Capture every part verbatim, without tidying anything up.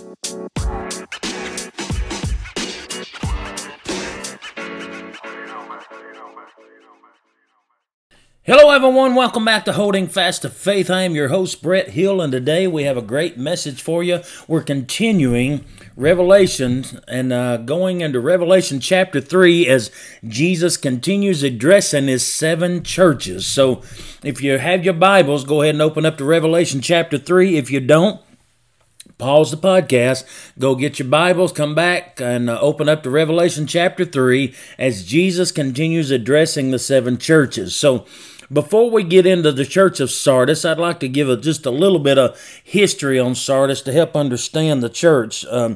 Hello everyone, welcome back to Holding Fast to Faith. I am your host, Brett Hill, and today we have a great message for you. We're continuing Revelation and uh, going into Revelation chapter three as Jesus continues addressing his seven churches. So if you have your Bibles, go ahead and open up to Revelation chapter three. If you don't, pause the podcast, go get your Bibles, come back and uh, open up to Revelation chapter three as Jesus continues addressing the seven churches. So before we get into the church of Sardis, I'd like to give a, just a little bit of history on Sardis to help understand the church. Um,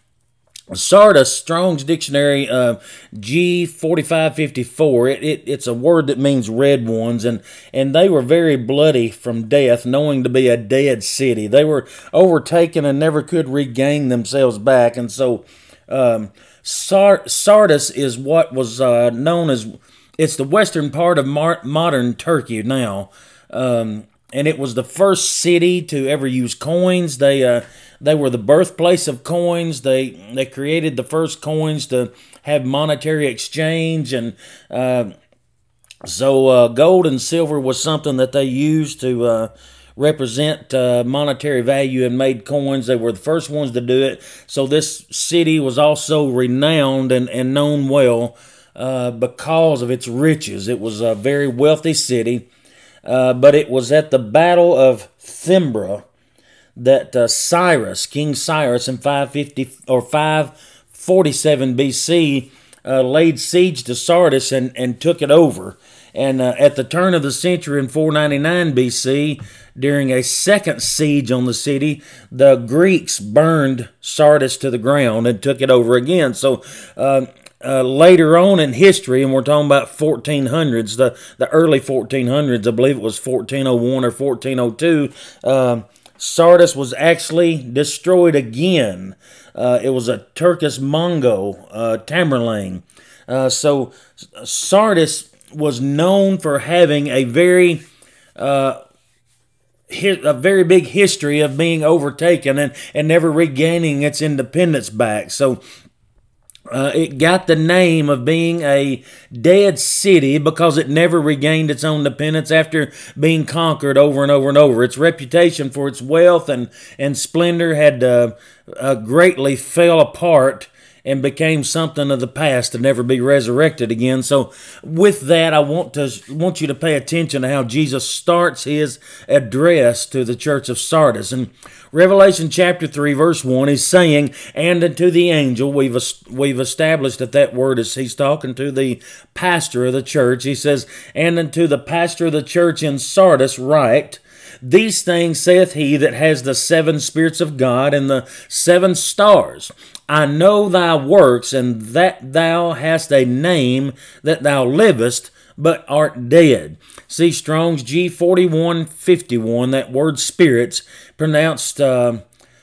Sardis, Strong's Dictionary, uh, G forty-five fifty-four, it, it, it's a word that means red ones, and, and they were very bloody from death, knowing to be a dead city. They were overtaken and never could regain themselves back, and so um, Sar- Sardis is what was uh, known as, it's the western part of mar- modern Turkey now, um, and it was the first city to ever use coins. They uh, they were the birthplace of coins. They they created the first coins to have monetary exchange, and uh, so uh, gold and silver was something that they used to uh, represent uh, monetary value and made coins. They were the first ones to do it. So this city was also renowned and, and known well uh, because of its riches. It was a very wealthy city, uh, but it was at the Battle of Thimbra that uh, Cyrus, King Cyrus, in five fifty or five forty-seven B C, uh, laid siege to Sardis and, and took it over. And uh, at the turn of the century in four ninety-nine B C, during a second siege on the city, the Greeks burned Sardis to the ground and took it over again. So uh, uh, later on in history, and we're talking about fourteen hundreds, the, the early fourteen hundreds, I believe it was fourteen oh one or fourteen oh two, uh, Sardis was actually destroyed again. Uh, it was a Turkish Mongol, uh, Tamerlane. Uh, so Sardis was known for having a very, uh, hi- a very big history of being overtaken and, and never regaining its independence back. So Uh, it got the name of being a dead city because it never regained its own independence after being conquered over and over and over. Its reputation for its wealth and, and splendor had uh, uh, greatly fell apart and became something of the past to never be resurrected again. So with that, I want to want you to pay attention to how Jesus starts his address to the church of Sardis. In Revelation chapter three, verse one, he's saying, and unto the angel, we've, we've established that that word is, he's talking to the pastor of the church. He says, and unto the pastor of the church in Sardis write, these things saith he that has the seven spirits of God and the seven stars. I know thy works, and that thou hast a name, that thou livest, but art dead. See Strong's G forty-one fifty-one, that word spirits, pronounced uh,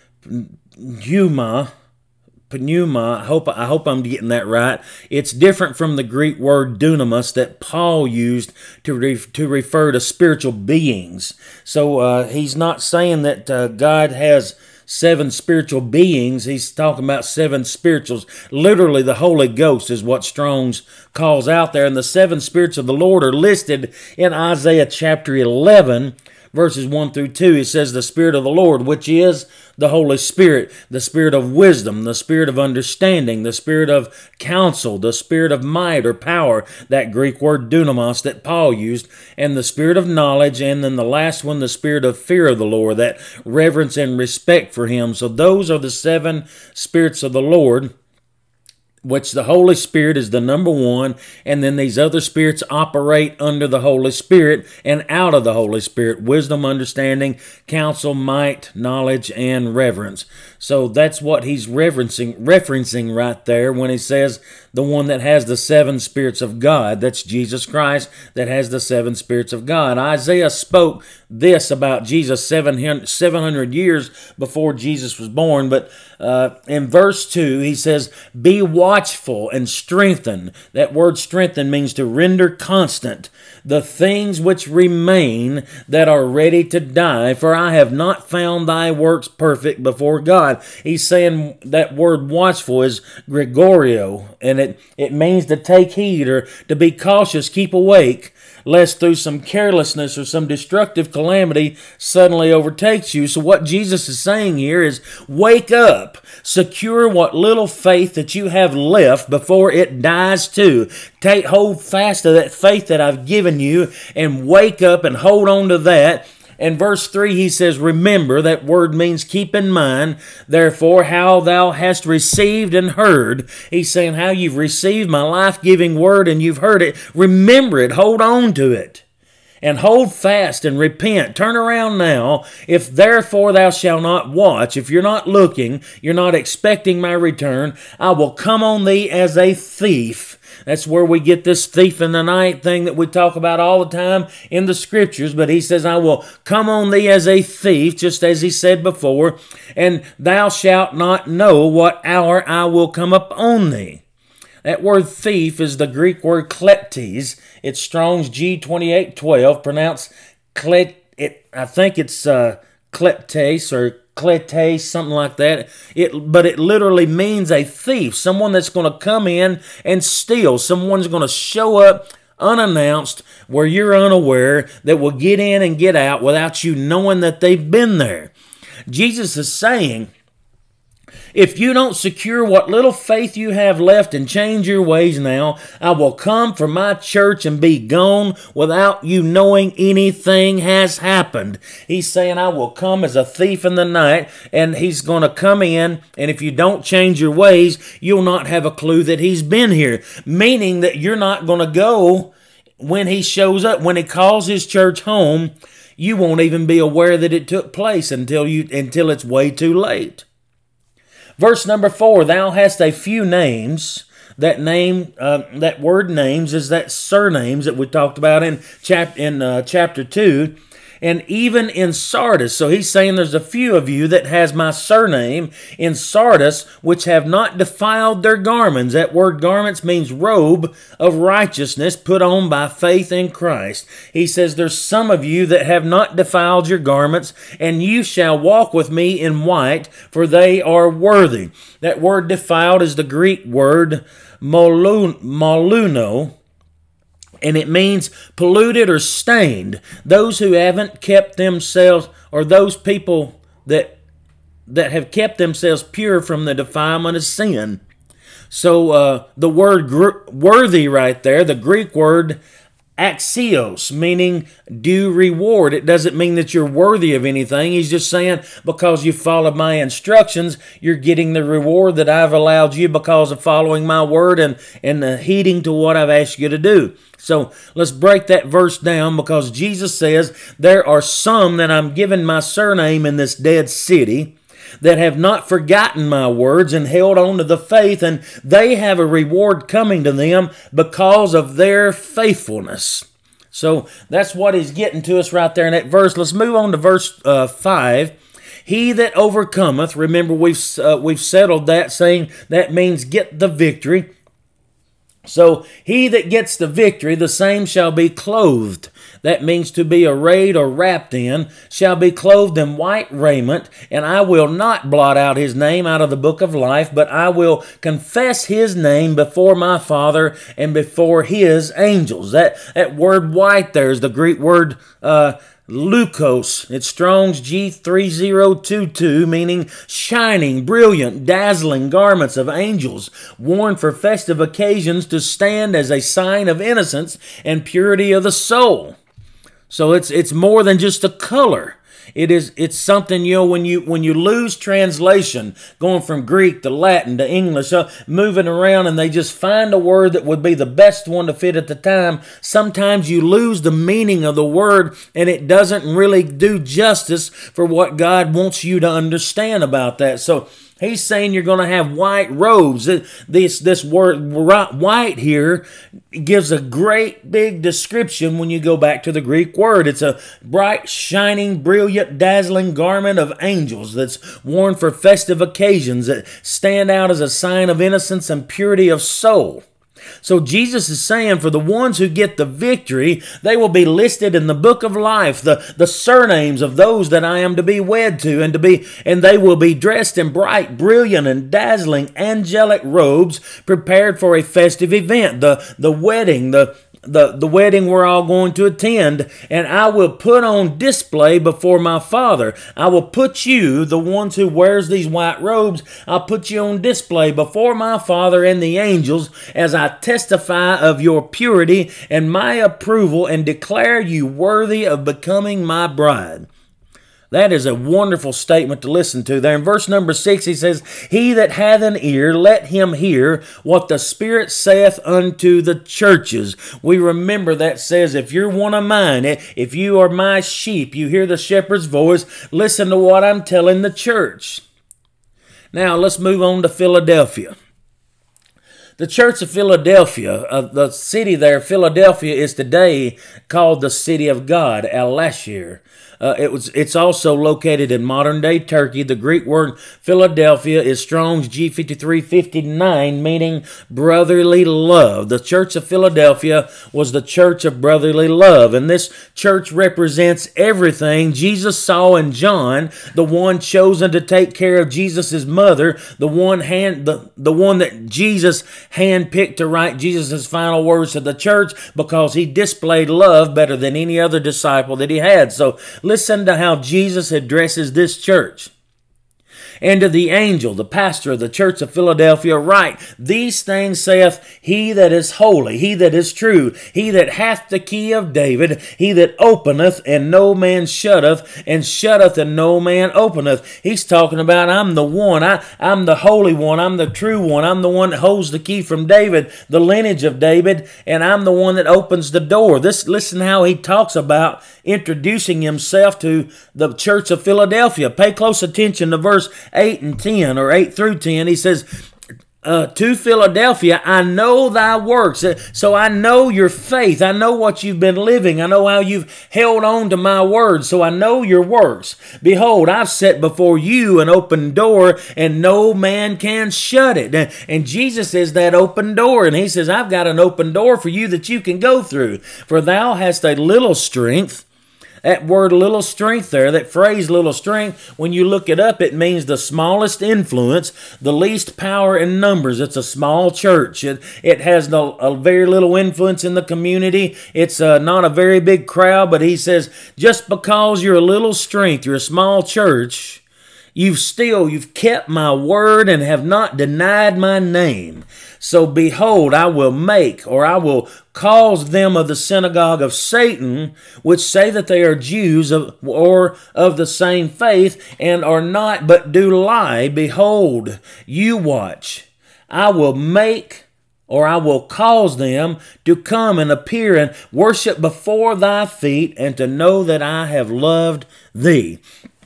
pneuma, pneuma, I hope, I hope I'm getting that right. It's different from the Greek word dunamis that Paul used to, re to refer to spiritual beings. So uh, he's not saying that uh, God has seven spiritual beings. He's talking about seven spirituals. Literally, the Holy Ghost is what Strong's calls out there. And the seven spirits of the Lord are listed in Isaiah chapter eleven, verses one through two. It says, the Spirit of the Lord, which is the Holy Spirit, the Spirit of wisdom, the Spirit of understanding, the Spirit of counsel, the Spirit of might or power, that Greek word dunamis that Paul used, and the Spirit of knowledge, and then the last one, the Spirit of fear of the Lord, that reverence and respect for Him. So those are the seven spirits of the Lord, which the Holy Spirit is the number one, and then these other spirits operate under the Holy Spirit and out of the Holy Spirit: wisdom, understanding, counsel, might, knowledge, and reverence. So that's what he's referencing, referencing right there when he says the one that has the seven spirits of God. That's Jesus Christ that has the seven spirits of God. Isaiah spoke this about Jesus seven hundred years before Jesus was born, but uh, in verse two, he says, be watchful and strengthen. That word strengthen means to render constant the things which remain that are ready to die, for I have not found thy works perfect before God. He's saying that word watchful is Gregorio, and it, it means to take heed or to be cautious, keep awake, lest through some carelessness or some destructive calamity suddenly overtakes you. So what Jesus is saying here is, wake up, secure what little faith that you have left before it dies too. Take hold fast of that faith that I've given you and wake up and hold on to that. In verse three, he says, remember, that word means keep in mind, therefore, how thou hast received and heard. He's saying how you've received my life-giving word and you've heard it. Remember it, hold on to it, and hold fast and repent. Turn around now. If therefore thou shalt not watch, if you're not looking, you're not expecting my return, I will come on thee as a thief. That's where we get this thief in the night thing that we talk about all the time in the scriptures. But he says, I will come on thee as a thief, just as he said before, and thou shalt not know what hour I will come up on thee. That word thief is the Greek word kleptes. It's Strong's G twenty-eight twelve, pronounced klet. It, I think it's uh, kleptes or kletes, something like that. It, but it literally means a thief, someone that's going to come in and steal. Someone's going to show up unannounced where you're unaware, that will get in and get out without you knowing that they've been there. Jesus is saying, if you don't secure what little faith you have left and change your ways now, I will come for my church and be gone without you knowing anything has happened. He's saying, I will come as a thief in the night, and he's going to come in, and if you don't change your ways, you'll not have a clue that he's been here. Meaning that you're not going to go when he shows up, when he calls his church home. You won't even be aware that it took place until you until it's way too late. Verse number four, thou hast a few names. That name, uh, that word names is that surnames that we talked about in, chap in uh, chapter two. And even in Sardis, so he's saying there's a few of you that has my surname in Sardis, which have not defiled their garments. That word garments means robe of righteousness put on by faith in Christ. He says there's some of you that have not defiled your garments, and you shall walk with me in white, for they are worthy. That word defiled is the Greek word moluno, and it means polluted or stained. Those who haven't kept themselves, or those people that that have kept themselves pure from the defilement of sin. So uh, the word worthy right there, the Greek word axios, meaning due reward. It doesn't mean that you're worthy of anything. He's just saying because you followed my instructions, you're getting the reward that I've allowed you because of following my word and, and uh, heeding to what I've asked you to do. So let's break that verse down, because Jesus says, there are some that I'm giving my surname in this dead city that have not forgotten my words and held on to the faith, and they have a reward coming to them because of their faithfulness. So that's what he's getting to us right there in that verse. Let's move on to verse uh, five. He that overcometh, remember we've, uh, we've settled that, saying that means get the victory. So he that gets the victory, the same shall be clothed. That means to be arrayed or wrapped in, shall be clothed in white raiment, and I will not blot out his name out of the book of life, but I will confess his name before my Father and before his angels. That, that word white there is the Greek word uh, leukos. It's Strong's G three zero two two, meaning shining, brilliant, dazzling garments of angels, worn for festive occasions to stand as a sign of innocence and purity of the soul. So it's it's more than just a color. It is it's something, you know, when you when you lose translation, going from Greek to Latin to English, uh, moving around, and they just find a word that would be the best one to fit at the time, sometimes you lose the meaning of the word, and it doesn't really do justice for what God wants you to understand about that. So He's saying you're going to have white robes. This, this word white here gives a great big description when you go back to the Greek word. It's a bright, shining, brilliant, dazzling garment of angels that's worn for festive occasions that stand out as a sign of innocence and purity of soul. So Jesus is saying for the ones who get the victory, they will be listed in the book of life, the, the surnames of those that I am to be wed to, and to be, and they will be dressed in bright, brilliant, and dazzling angelic robes prepared for a festive event, the, the wedding, the The, the wedding we're all going to attend, and I will put on display before my Father. I will put you, the ones who wears these white robes, I'll put you on display before my Father and the angels as I testify of your purity and my approval and declare you worthy of becoming my bride. That is a wonderful statement to listen to. There in verse number six, he says, He that hath an ear, let him hear what the Spirit saith unto the churches. We remember that says, if you're one of mine, if you are my sheep, you hear the shepherd's voice, listen to what I'm telling the church. Now, let's move on to Philadelphia. The Church of Philadelphia, uh, the city there, Philadelphia, is today called the City of God, Al-Lashir. Uh, it was, it's also located in modern-day Turkey. The Greek word Philadelphia is Strong's G fifty-three fifty-nine, meaning brotherly love. The Church of Philadelphia was the church of brotherly love, and this church represents everything Jesus saw in John, the one chosen to take care of Jesus' mother, the one hand, the, the one that Jesus handpicked to write Jesus' final words to the church because he displayed love better than any other disciple that he had. So listen to how Jesus addresses this church. And to the angel, the pastor of the church of Philadelphia, write, These things saith he that is holy, he that is true, he that hath the key of David, he that openeth, and no man shutteth, and shutteth, and no man openeth. He's talking about, I'm the one, I, I'm the holy one, I'm the true one, I'm the one that holds the key from David, the lineage of David, and I'm the one that opens the door. This, listen how he talks about introducing himself to the church of Philadelphia. Pay close attention to verse eight and ten, or eight through ten. He says, uh, to Philadelphia, I know thy works. So I know your faith. I know what you've been living. I know how you've held on to my word. So I know your works. Behold, I've set before you an open door, and no man can shut it. And, and Jesus is that open door. And he says, I've got an open door for you that you can go through. For thou hast a little strength. That word little strength there, that phrase little strength, when you look it up, it means the smallest influence, the least power in numbers. It's a small church. It, it has no, a very little influence in the community. It's uh, not a very big crowd, but he says, just because you're a little strength, you're a small church, you've still, you've kept my word and have not denied my name. So behold, I will make, or I will cause them of the synagogue of Satan, which say that they are Jews of, or of the same faith, and are not, but do lie. Behold, you watch. I will make, or I will cause them to come and appear and worship before thy feet, and to know that I have loved thee.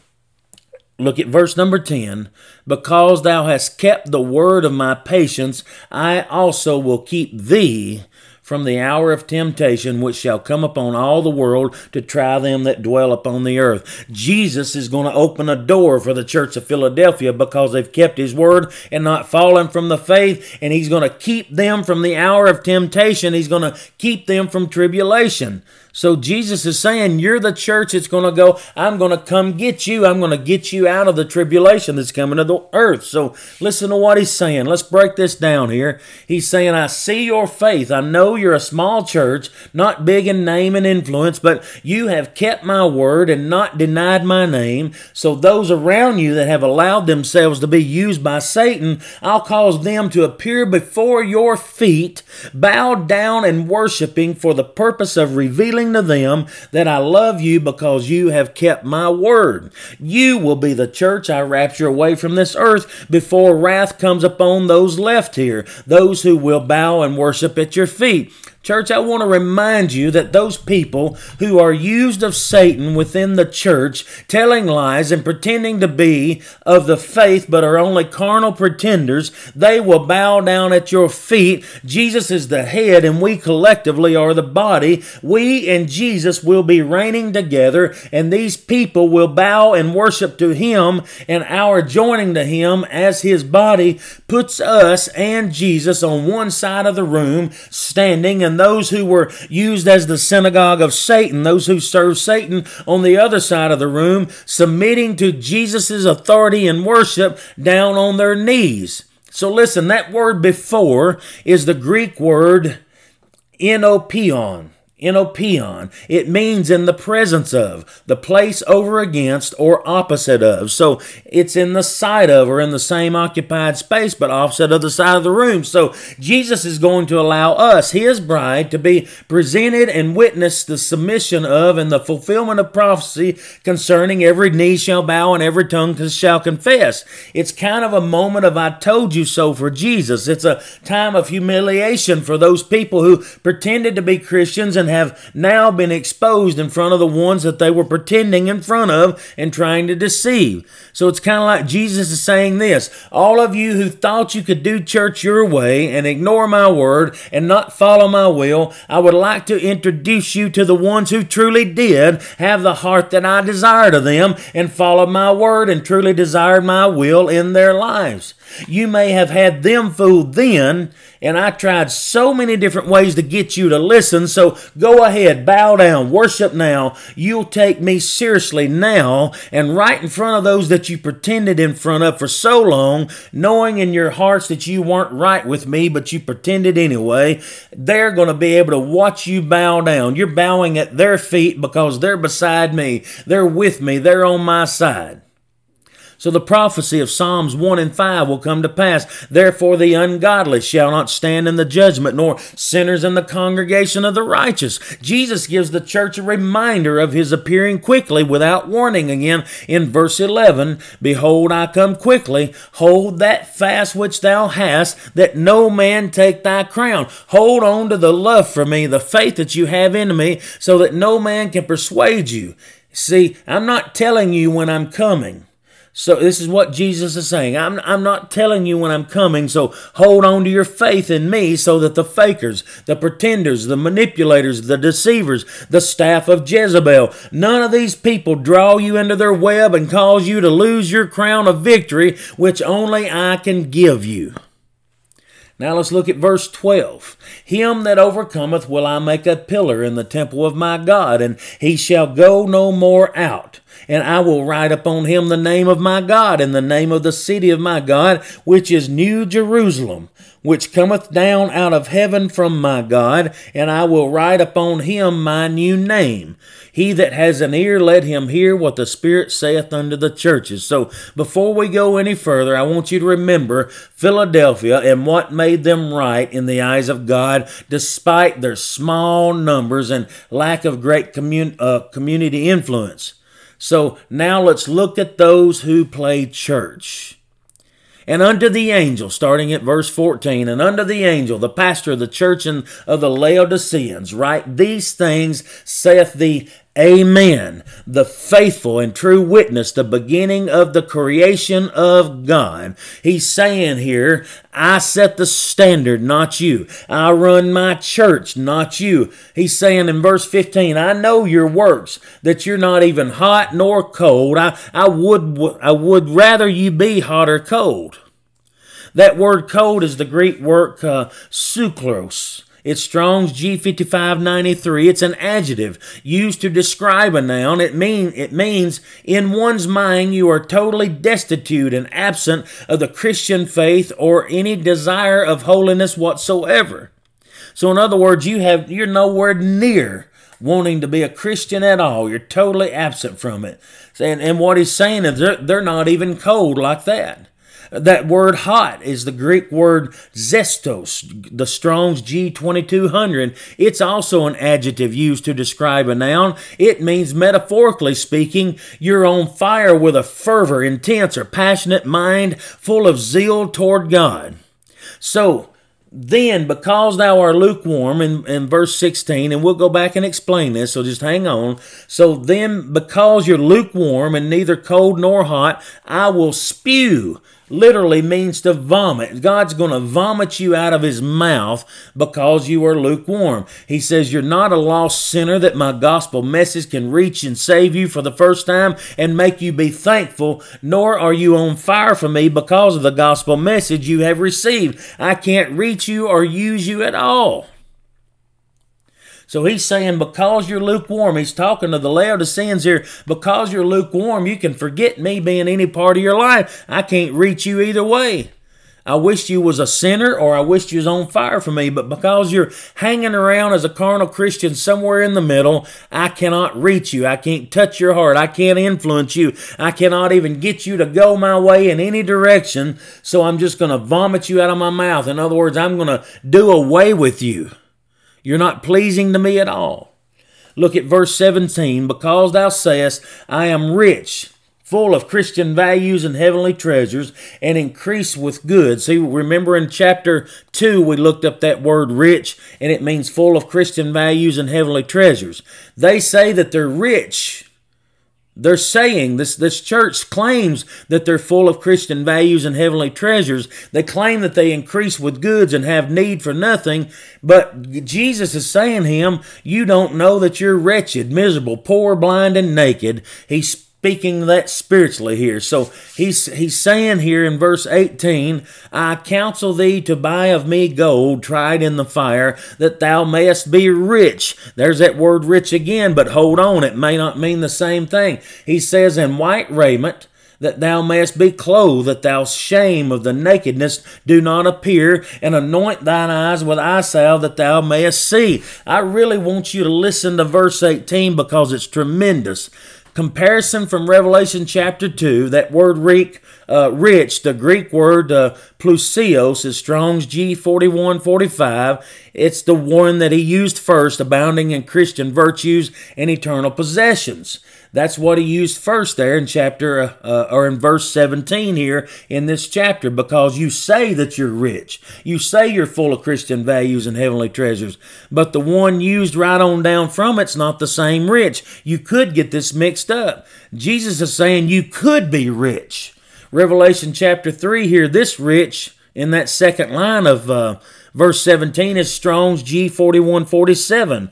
Look at verse number ten. Because thou hast kept the word of my patience, I also will keep thee from the hour of temptation which shall come upon all the world to try them that dwell upon the earth. Jesus is going to open a door for the church of Philadelphia because they've kept his word and not fallen from the faith, and he's going to keep them from the hour of temptation. He's going to keep them from tribulation. So Jesus is saying, you're the church that's going to go, I'm going to come get you. I'm going to get you out of the tribulation that's coming to the earth. So listen to what he's saying. Let's break this down here. He's saying, I see your faith. I know you're a small church, not big in name and influence, but you have kept my word and not denied my name. So those around you that have allowed themselves to be used by Satan, I'll cause them to appear before your feet, bowed down and worshiping for the purpose of revealing to them that I love you because you have kept my word. You will be the church I rapture away from this earth before wrath comes upon those left here, those who will bow and worship at your feet. Church, I want to remind you that those people who are used of Satan within the church, telling lies and pretending to be of the faith but are only carnal pretenders, they will bow down at your feet. Jesus is the head and we collectively are the body. We and Jesus will be reigning together, and these people will bow and worship to Him, and our joining to Him as His body puts us and Jesus on one side of the room standing, and those who were used as the synagogue of Satan, those who serve Satan, on the other side of the room, submitting to Jesus' authority and worship down on their knees. So listen, that word before is the Greek word enopion. Enopion. It means in the presence of, the place over against, or opposite of. So it's in the side of, or in the same occupied space, but opposite of the side of the room. So Jesus is going to allow us, His bride, to be presented and witness the submission of and the fulfillment of prophecy concerning every knee shall bow and every tongue shall confess. It's kind of a moment of I told you so for Jesus. It's a time of humiliation for those people who pretended to be Christians and have now been exposed in front of the ones that they were pretending in front of and trying to deceive. So it's kind of like Jesus is saying this: all of you who thought you could do church your way and ignore my word and not follow my will, I would like to introduce you to the ones who truly did have the heart that I desired of them and followed my word and truly desired my will in their lives. You may have had them fooled then, and I tried so many different ways to get you to listen, so go ahead, bow down, worship now. You'll take me seriously now, and right in front of those that you pretended in front of for so long, knowing in your hearts that you weren't right with me, but you pretended anyway, they're going to be able to watch you bow down. You're bowing at their feet because they're beside me. They're with me. They're on my side. So the prophecy of Psalms one and five will come to pass. Therefore the ungodly shall not stand in the judgment, nor sinners in the congregation of the righteous. Jesus gives the church a reminder of His appearing quickly without warning again in verse eleven. Behold, I come quickly. Hold that fast which thou hast, that no man take thy crown. Hold on to the love for me, the faith that you have in me, so that no man can persuade you. See, I'm not telling you when I'm coming. So this is what Jesus is saying. I'm, I'm not telling you when I'm coming, so hold on to your faith in me so that the fakers, the pretenders, the manipulators, the deceivers, the staff of Jezebel, none of these people draw you into their web and cause you to lose your crown of victory, which only I can give you. Now let's look at verse twelve. Him that overcometh will I make a pillar in the temple of my God, and he shall go no more out. And I will write upon him the name of my God, and the name of the city of my God, which is New Jerusalem, which cometh down out of heaven from my God, and I will write upon him my new name. He that has an ear, let him hear what the Spirit saith unto the churches. So before we go any further, I want you to remember Philadelphia and what made them right in the eyes of God, despite their small numbers and lack of great commun- uh, community influence. So now let's look at those who play church. And unto the angel, starting at verse fourteen, and unto the angel, the pastor of the church and of the Laodiceans, write these things, saith the Amen, the faithful and true witness, the beginning of the creation of God. He's saying here, I set the standard, not you. I run my church, not you. He's saying in verse fifteen, I know your works, that you're not even hot nor cold. I, I, would, I would rather you be hot or cold. That word cold is the Greek word uh, suklos. It's Strong's G fifty-five ninety-three. It's an adjective used to describe a noun. It, mean, it means in one's mind you are totally destitute and absent of the Christian faith or any desire of holiness whatsoever. So in other words, you have, you're nowhere near wanting to be a Christian at all. You're totally absent from it. And, and what he's saying is they're, they're not even cold like that. That word hot is the Greek word zestos, the Strong's G twenty-two hundred. It's also an adjective used to describe a noun. It means, metaphorically speaking, you're on fire with a fervor, intense, or passionate mind full of zeal toward God. So, then, because thou art lukewarm, in, in verse sixteen, and we'll go back and explain this, so just hang on. So then, because you're lukewarm and neither cold nor hot, I will spew. Literally means to vomit. God's going to vomit you out of his mouth because you are lukewarm. He says you're not a lost sinner that my gospel message can reach and save you for the first time and make you be thankful, nor are you on fire for me because of the gospel message you have received. I can't reach you or use you at all. So he's saying because you're lukewarm, he's talking to the Laodiceans here, because you're lukewarm, you can forget me being any part of your life. I can't reach you either way. I wished you was a sinner or I wished you was on fire for me, but because you're hanging around as a carnal Christian somewhere in the middle, I cannot reach you. I can't touch your heart. I can't influence you. I cannot even get you to go my way in any direction, so I'm just going to vomit you out of my mouth. In other words, I'm going to do away with you. You're not pleasing to me at all. Look at verse seventeen. Because thou sayest, I am rich, full of Christian values and heavenly treasures, and increase with goods. See, remember in chapter two, we looked up that word rich, and it means full of Christian values and heavenly treasures. They say that they're rich. They're saying, this, this church claims that they're full of Christian values and heavenly treasures. They claim that they increase with goods and have need for nothing. But Jesus is saying to him, you don't know that you're wretched, miserable, poor, blind, and naked. He's speaking that spiritually here. So he's he's saying here in verse eighteen, I counsel thee to buy of me gold tried in the fire, that thou mayest be rich. There's that word rich again, but hold on, it may not mean the same thing. He says, in white raiment, that thou mayest be clothed, that thou shame of the nakedness do not appear, and anoint thine eyes with eye salve, that thou mayest see. I really want you to listen to verse eighteen because it's tremendous. Comparison from Revelation chapter two, that word rich, uh, rich, the Greek word uh, plusios is Strong's G forty-one forty-five. It's the one that he used first, abounding in Christian virtues and eternal possessions. That's what he used first there in chapter, uh, or in verse seventeen here in this chapter, because you say that you're rich. You say you're full of Christian values and heavenly treasures, but the one used right on down from it's not the same rich. You could get this mixed up. Jesus is saying you could be rich. Revelation chapter three here, this rich in that second line of uh, verse seventeen is Strong's G forty-one forty-seven.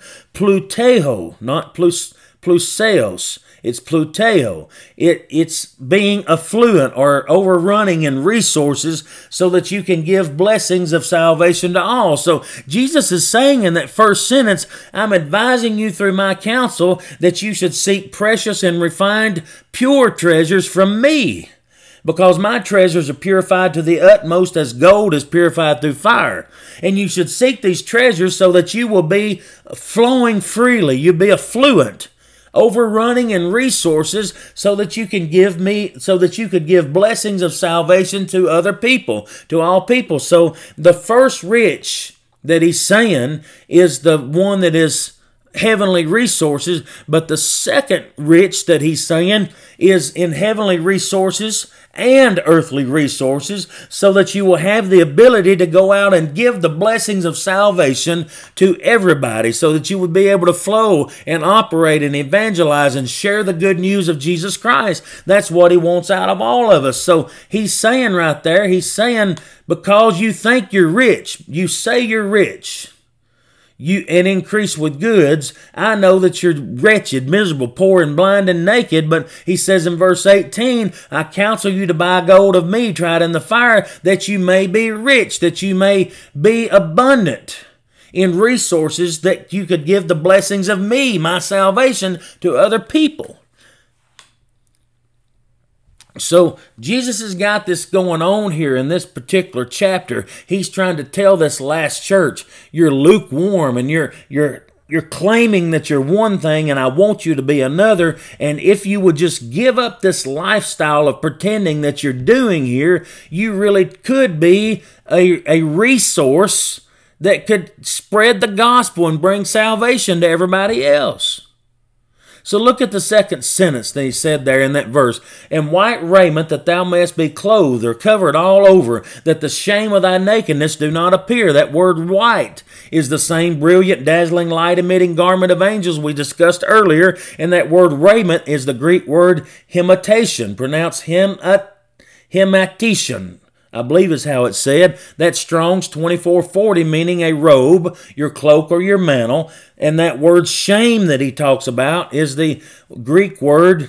Pluteo, not plus, pluseos. It's pluteo. It, it's being affluent or overrunning in resources so that you can give blessings of salvation to all. So Jesus is saying in that first sentence, I'm advising you through my counsel that you should seek precious and refined pure treasures from me, because my treasures are purified to the utmost as gold is purified through fire. And you should seek these treasures so that you will be flowing freely. You'll be affluent, overrunning in resources so that you can give me, so that you could give blessings of salvation to other people, to all people. So the first rich that he's saying is the one that is heavenly resources, but the second rich that he's saying is in heavenly resources and earthly resources, so that you will have the ability to go out and give the blessings of salvation to everybody, so that you would be able to flow and operate and evangelize and share the good news of Jesus Christ. That's what he wants out of all of us. So he's saying right there, he's saying, because you think you're rich, you say you're rich, you and increase with goods, I know that you're wretched, miserable, poor, and blind, and naked. But he says in verse eighteen, I counsel you to buy gold of me tried in the fire, that you may be rich, that you may be abundant in resources, that you could give the blessings of me, my salvation, to other people. So Jesus has got this going on here in this particular chapter. He's trying to tell this last church, you're lukewarm and you're you're you're claiming that you're one thing and I want you to be another. And if you would just give up this lifestyle of pretending that you're doing here, you really could be a, a resource that could spread the gospel and bring salvation to everybody else. So look at the second sentence that he said there in that verse. And white raiment, that thou mayest be clothed or covered all over, that the shame of thy nakedness do not appear. That word white is the same brilliant, dazzling, light-emitting garment of angels we discussed earlier. And that word raiment is the Greek word hematation, pronounced hemat, hematation, I believe is how it's said. That's Strong's twenty-four forty, meaning a robe, your cloak or your mantle. And that word shame that he talks about is the Greek word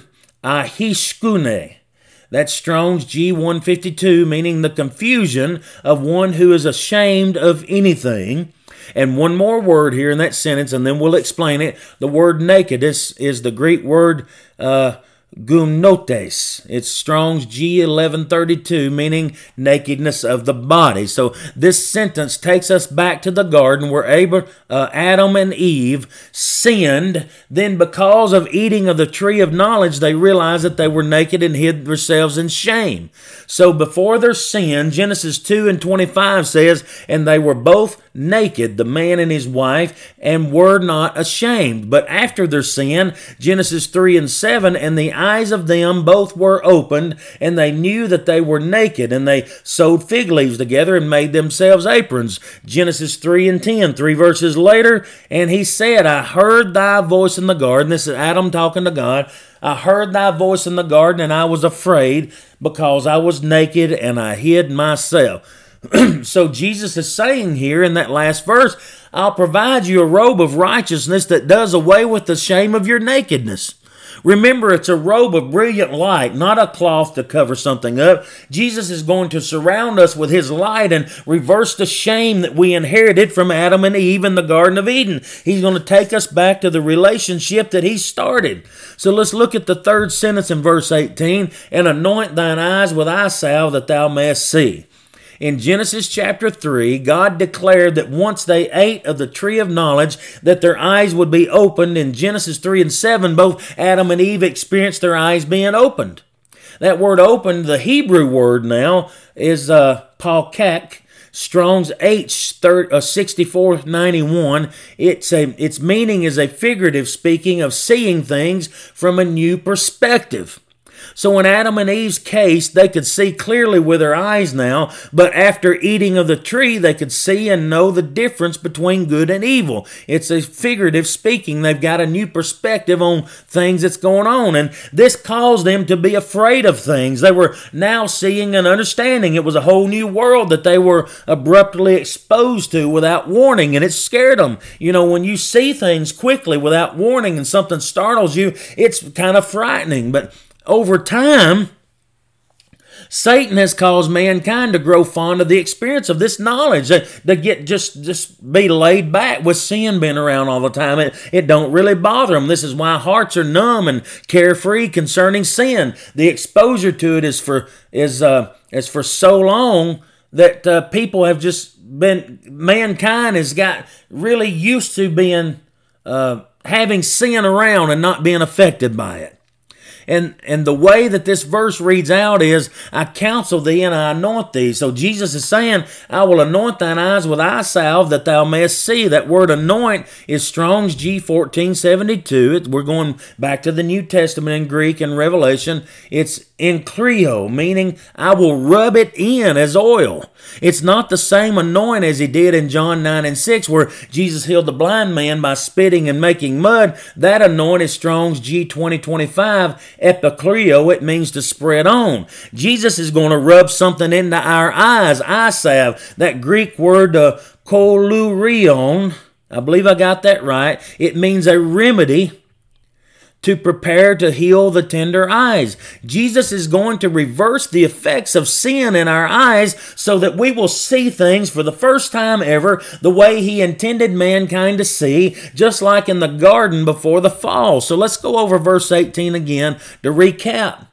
ahiskune. That's Strong's G one fifty-two, meaning the confusion of one who is ashamed of anything. And one more word here in that sentence, and then we'll explain it. The word naked is, is the Greek word uh, gumnotes. It's Strong's G eleven thirty-two, meaning nakedness of the body. So this sentence takes us back to the garden where Abraham, uh, Adam and Eve sinned. Then because of eating of the tree of knowledge, they realized that they were naked and hid themselves in shame. So before their sin, Genesis two and twenty-five says, and they were both naked, the man and his wife, and were not ashamed. But after their sin, Genesis three and seven, and the eyes of them both were opened, and they knew that they were naked, and they sewed fig leaves together and made themselves aprons. Genesis three and ten, three verses later, and he said, I heard thy voice in the garden. This is Adam talking to God. I heard thy voice in the garden, and I was afraid because I was naked, and I hid myself. So Jesus is saying here in that last verse, I'll provide you a robe of righteousness that does away with the shame of your nakedness. Remember, it's a robe of brilliant light, not a cloth to cover something up. Jesus is going to surround us with his light and reverse the shame that we inherited from Adam and Eve in the Garden of Eden. He's going to take us back to the relationship that he started. So let's look at the third sentence in verse eighteen, and anoint thine eyes with eye salve that thou mayest see. In Genesis chapter three, God declared that once they ate of the tree of knowledge, that their eyes would be opened. In Genesis three and seven, both Adam and Eve experienced their eyes being opened. That word opened, the Hebrew word now, is uh, palkak, Strong's H sixty-four ninety-one. It's a, its meaning is a figurative speaking of seeing things from a new perspective. So in Adam and Eve's case, they could see clearly with their eyes now, but after eating of the tree, they could see and know the difference between good and evil. It's a figurative speaking. They've got a new perspective on things that's going on, and this caused them to be afraid of things. They were now seeing and understanding. It was a whole new world that they were abruptly exposed to without warning, and it scared them. You know, when you see things quickly without warning and something startles you, it's kind of frightening, but over time, Satan has caused mankind to grow fond of the experience of this knowledge, to, to get just, just be laid back with sin being around all the time. It, it don't really bother them. This is why hearts are numb and carefree concerning sin. The exposure to it is for is uh, is for so long that uh, people have just been, mankind has got really used to being uh, having sin around and not being affected by it. And and the way that this verse reads out is, I counsel thee and I anoint thee. So Jesus is saying, I will anoint thine eyes with eye salve that thou mayest see. That word anoint is Strong's G fourteen seventy-two. We're going back to the New Testament in Greek and Revelation. It's enkrio, meaning I will rub it in as oil. It's not the same anoint as he did in John nine and six, where Jesus healed the blind man by spitting and making mud. That anoint is Strong's G twenty twenty-five, epicleo. It means to spread on. Jesus is going to rub something into our eyes, eye salve. That Greek word, uh, kolurion, I believe I got that right. It means a remedy to prepare to heal the tender eyes. Jesus is going to reverse the effects of sin in our eyes so that we will see things for the first time ever the way he intended mankind to see, just like in the garden before the fall. So let's go over verse eighteen again to recap.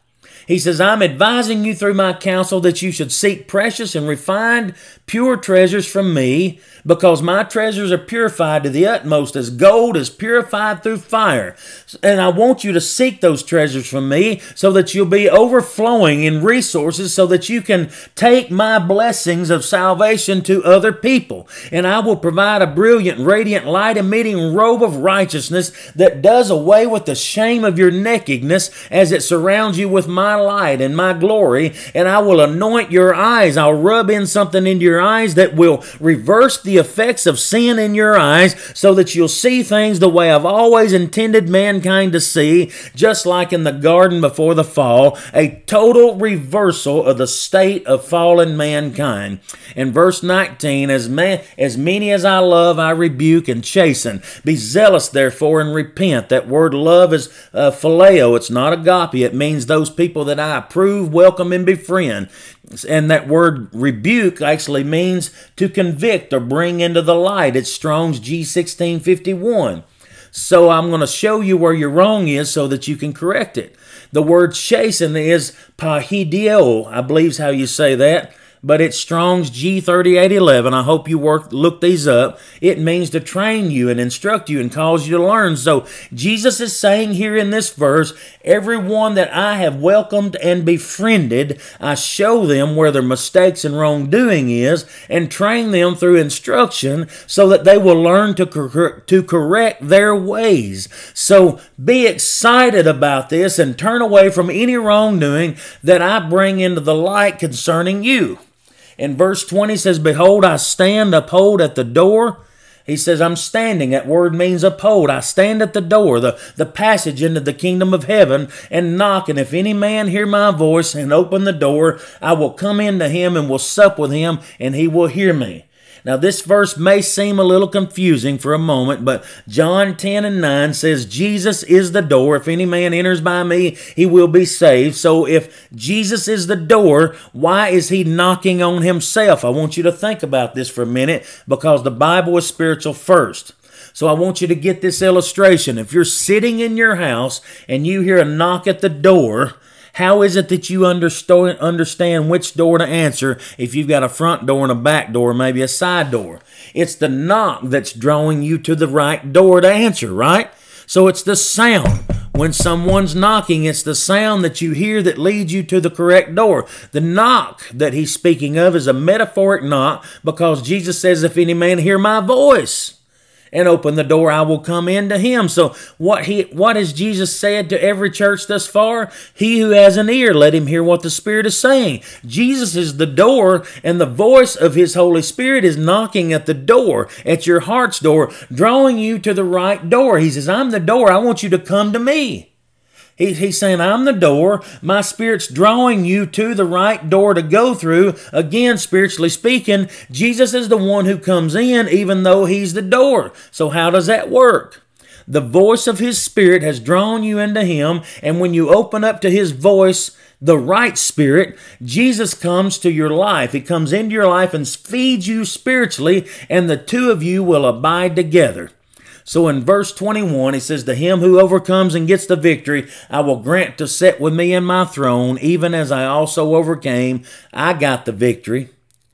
He says, I'm advising you through my counsel that you should seek precious and refined, pure treasures from me, because my treasures are purified to the utmost as gold is purified through fire. And I want you to seek those treasures from me so that you'll be overflowing in resources so that you can take my blessings of salvation to other people. And I will provide a brilliant, radiant, light-emitting robe of righteousness that does away with the shame of your nakedness as it surrounds you with my light and my glory. And I will anoint your eyes. I'll rub in something into your eyes that will reverse the effects of sin in your eyes so that you'll see things the way I've always intended mankind to see, just like in the garden before the fall, a total reversal of the state of fallen mankind. In verse nineteen, as, man, as many as I love, I rebuke and chasten. Be zealous, therefore, and repent. That word love is uh, phileo. It's not agape. It means those people that I approve, welcome, and befriend. And that word rebuke actually means to convict or bring into the light. It's Strong's G sixteen fifty-one. So I'm going to show you where your wrong is so that you can correct it. The word chasten is pahidio, I believe is how you say that. But it's Strong's G thirty-eight eleven. I hope you work, look these up. It means to train you and instruct you and cause you to learn. So Jesus is saying here in this verse, everyone that I have welcomed and befriended, I show them where their mistakes and wrongdoing is and train them through instruction so that they will learn to, cor- to correct their ways. So be excited about this and turn away from any wrongdoing that I bring into the light concerning you. In verse twenty says, behold, I stand uphold at the door. He says, I'm standing. That word means uphold. I stand at the door, the, the passage into the kingdom of heaven, and knock. And if any man hear my voice and open the door, I will come into him and will sup with him, and he will hear me. Now, this verse may seem a little confusing for a moment, but John ten and nine says, Jesus is the door. If any man enters by me, he will be saved. So if Jesus is the door, why is he knocking on himself? I want you to think about this for a minute, because the Bible is spiritual first. So I want you to get this illustration. If you're sitting in your house and you hear a knock at the door, how is it that you understand which door to answer if you've got a front door and a back door, maybe a side door? It's the knock that's drawing you to the right door to answer, right? So it's the sound. When someone's knocking, it's the sound that you hear that leads you to the correct door. The knock that he's speaking of is a metaphoric knock, because Jesus says, if any man hear my voice and open the door, I will come into him. So what he, what has Jesus said to every church thus far? He who has an ear, let him hear what the Spirit is saying. Jesus is the door, and the voice of his Holy Spirit is knocking at the door, at your heart's door, drawing you to the right door. He says, I'm the door. I want you to come to me. He, he's saying, I'm the door. My Spirit's drawing you to the right door to go through. Again, spiritually speaking, Jesus is the one who comes in, even though he's the door. So how does that work? The voice of his Spirit has drawn you into him, and when you open up to his voice, the right spirit, Jesus comes to your life. He comes into your life and feeds you spiritually, and the two of you will abide together. So in verse twenty-one, he says, to him who overcomes and gets the victory, I will grant to sit with me in my throne, even as I also overcame. I got the victory.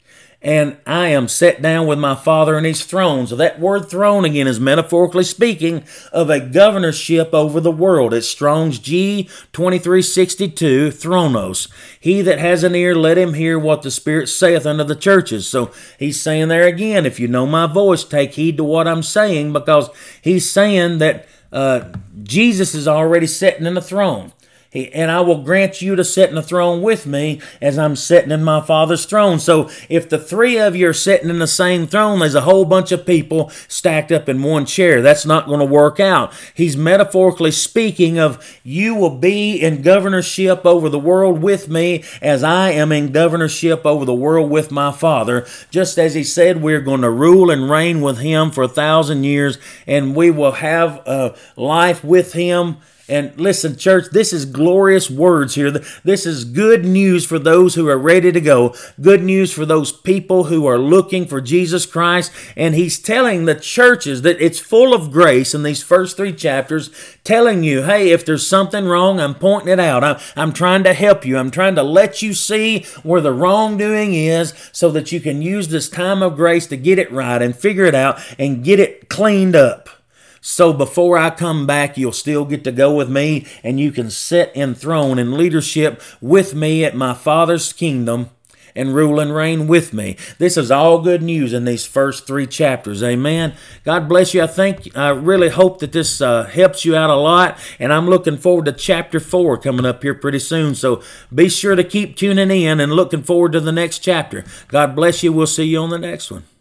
And I am set down with my Father in his throne. So that word throne, again, is metaphorically speaking of a governorship over the world. It's Strong's G twenty-three sixty-two, thronos. He that has an ear, let him hear what the Spirit saith unto the churches. So he's saying there again, if you know my voice, take heed to what I'm saying, because he's saying that uh, Jesus is already sitting in the throne. He, and I will grant you to sit in the throne with me as I'm sitting in my Father's throne. So if the three of you are sitting in the same throne, there's a whole bunch of people stacked up in one chair. That's not going to work out. He's metaphorically speaking of, you will be in governorship over the world with me as I am in governorship over the world with my Father. Just as he said, we're going to rule and reign with him for a thousand years, and we will have uh, life with him And listen, church, this is glorious words here. This is good news for those who are ready to go. Good news for those people who are looking for Jesus Christ. And he's telling the churches that it's full of grace in these first three chapters, telling you, hey, if there's something wrong, I'm pointing it out. I'm, I'm trying to help you. I'm trying to let you see where the wrongdoing is so that you can use this time of grace to get it right and figure it out and get it cleaned up. So before I come back, you'll still get to go with me, and you can sit enthroned in leadership with me at my Father's kingdom and rule and reign with me. This is all good news in these first three chapters. Amen. God bless you. I think, I really hope that this uh, helps you out a lot, and I'm looking forward to chapter four coming up here pretty soon. So be sure to keep tuning in and looking forward to the next chapter. God bless you. We'll see you on the next one.